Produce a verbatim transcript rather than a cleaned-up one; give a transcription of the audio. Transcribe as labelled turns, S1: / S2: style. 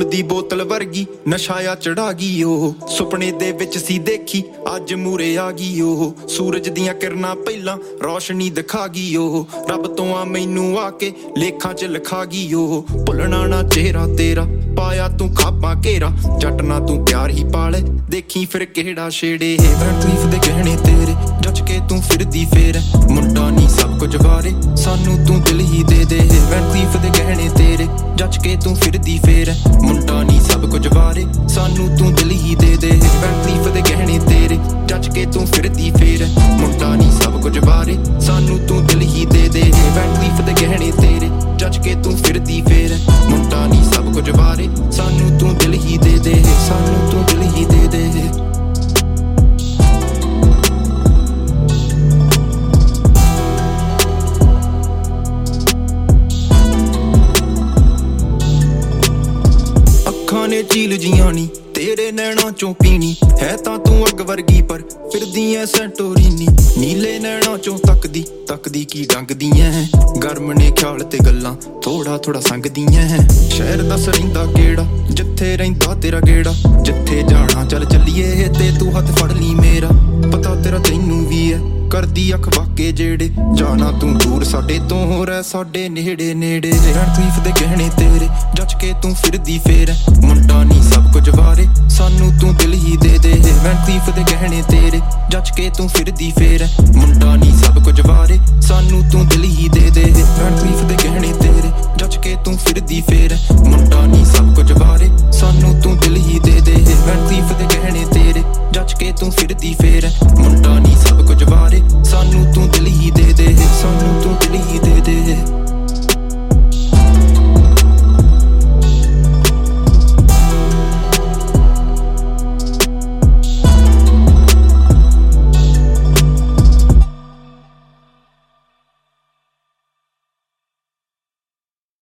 S1: ਫੂਲ ਦੀ ਬੋਤਲ ਵਰਗੀ ਨਸ਼ਾਇਆ ਚੜਾ ਗਈ ਉਹ ਸੁਪਨੇ ਦੇ ਵਿੱਚ ਸੀ ਦੇਖੀ ਅੱਜ ਮੂਰੇ ਆ ਗਈ ਉਹ ਸੂਰਜ ਦੀਆਂ ਕਿਰਨਾਂ ਪਹਿਲਾਂ ਰੌਸ਼ਨੀ ਦਿਖਾ ਗਈ ਉਹ ਰੱਬ ਤੋਂ ਆ ਮੈਨੂੰ ਆ ਕੇ ਲੇਖਾਂ 'ਚ ਲਿਖਾ ਗਈ ਉਹ ਭੁੱਲਣਾ ਨਾ ਚਿਹਰਾ ਤੇਰਾ ਪਾਇਆ ਤੂੰ ਖਾਪਾਂ ਘੇਰਾ ਜੱਟ ਨਾ ਤੂੰ ਪਿਆਰ ਹੀ ਪਾਲੇ ਦੇਖੀ ਫਿਰ ਕਿਹੜਾ ਛੇੜੇ ਵੈਨ ਕਲੀਫ ਦੇ ਗਹਿਣੇ ਤੇਰੇ ਜੱਜ ਕੇ ਤੂੰ ਫਿਰਦੀ ਫੇਰ ਮੁੰਡਾ ਨਹੀਂ ਸਭ ਕੁਝ ਵਾਰੇ ਸਾਨੂੰ ਤੂੰ ਦਿਲ ਹੀ ਦੇ ਦੇ ਵੈਨ ਕਲੀਫ ਦੇ ਗਹਿਣੇ ਤੇਰੇ ਜੱਜ ਕੇ ਤੂੰ ਫਿਰਦੀ ਫੇਰ ਮੁੰਡਾ ਨਹੀਂ ਸਭ ਕੁਝ ਵਾਰੇ ਸਾਨੂੰ ਤੂੰ ਦਿਲ ਹੀ ਦੇ ਦੇ ਵੈਨ ਕਲੀਫ ਦੇ ਗਹਿਣੇ ਤੇਰੇ ਜੱਜ ਕੇ ਤੂੰ ਫਿਰਦੀ ਫੇਰ ਮੁੰਡਾ ਨਹੀਂ ਸਭ ਕੁਝ ਵਾਰੇ ਸਾਨੂੰ ਤੂੰ ਦਿਲ ਹੀ ਦੇ ਦੇ ਵੈਨ ਕਲੀਫ ਦੇ ਗਹਿਣੇ ਤੇਰੇ ਜੱਜ ਕੇ ਤੂੰ ਫਿਰਦੀ ਫੇਰ ਮੁੰਡਾ ਨਹੀਂ ਸਭ ਕੁਝ ਵਾਰੇ ਸਾਨੂੰ ਤੂੰ ਦਿਲ ਹੀ ਦੇ ਦੇ ਸਾਨੂੰ ਤੂੰ ਦਿਲ ਹੀ ਦੇ ਦੇ ਅੱਖਾਂ ਨੇ ਝੀਲ ਜੀਆਂ ਨੀ ਤੇਰੇ ਨੈਣਾਂ ਚੋਂ ਪੀਣੀ ਹੈ ਤਾਂ ਤੂੰ ਅੱਗ ਵਰਗੀ ਪਰ ਫਿਰਦੀ ਐ ਸੈਂਟੋਰੀਨੀ ਨੀਲੇ ਨੈਣਾਂ ਚੋਂ ਤੱਕਦੀ ਤੱਕਦੀ ਕੀ ਡੰਗਦੀਆਂ ਗਰਮ ਨੇ ਖਿਆਲ ਤੇ ਗੱਲਾਂ ਥੋੜਾ ਥੋੜਾ ਸੰਗਦੀਆਂ ਸ਼ਹਿਰ ਦੱਸ ਰਹਿੰਦਾ ਕਿਹੜਾ ਜਿੱਥੇ ਰਹਿੰਦਾ ਤੇਰਾ ਗੇੜਾ ਜਿੱਥੇ ਜਾਣਾ ਚੱਲ ਚੱਲੀਏ ਤੇ ਤੂੰ ਹੱਥ ਫੜ ਲਈ ਮੇਰਾ ਪਤਾ ਤੇਰਾ ਤੈਨੂੰ ਵੀ ਐ ਕਰਦੀ ਅੱਖ ਵਾਕੇ ਜਿਹੜੇ ਜਾਣਾ ਤੂੰ ਦੂਰ ਸਾਡੇ ਤੋਂ ਰਹਿ ਸਾਡੇ ਨੇੜੇ ਨੇੜੇ ਰਹਿਣ ਕਲੀਫ ਦੇ ਗਹਿਣੇ ਤੇਰੇ ਜੱਜ ਕੇ ਤੂੰ ਫਿਰਦੀ ਫੇਰ ਮੁੰਡਾ ਨਹੀਂ ਸਭ ਕੁਝ ਵਾਰੇ ਸਾਨੂੰ ਤੂੰ ਦਿਲ ਹੀ ਦੇ ਦੇ ਵੈਨ ਕਲੀਫ ਦੇ ਗਹਿਣੇ ਤੇਰੇ ਜੱਜ ਕੇ ਤੂੰ ਫਿਰਦੀ ਫੇਰ ਮੁੰਡਾ ਨਹੀਂ ਸਭ ਕੁਝ ਵਾਰੇ ਸਾਨੂੰ ਤੂੰ ਦਿਲ ਹੀ ਦੇ ਦੇ ਵੈਨ ਕਲੀਫ ਦੇ ਗਹਿਣੇ ਤੇਰੇ ਜੱਜ ਕੇ ਤੂੰ ਫਿਰਦੀ ਫੇਰ ਮੁੰਡਾ ਨਹੀਂ ਸਭ ਕੁਝ ਵਾਰੇ ਸਾਨੂੰ ਤੂੰ ਦਿਲ ਹੀ ਦੇ ਦੇ ਵੈਨ ਕਲੀਫ ਦੇ ਗਹਿਣੇ ਤੇਰੇ ਜੱਜ ਕੇ ਤੂੰ ਫਿਰਦੀ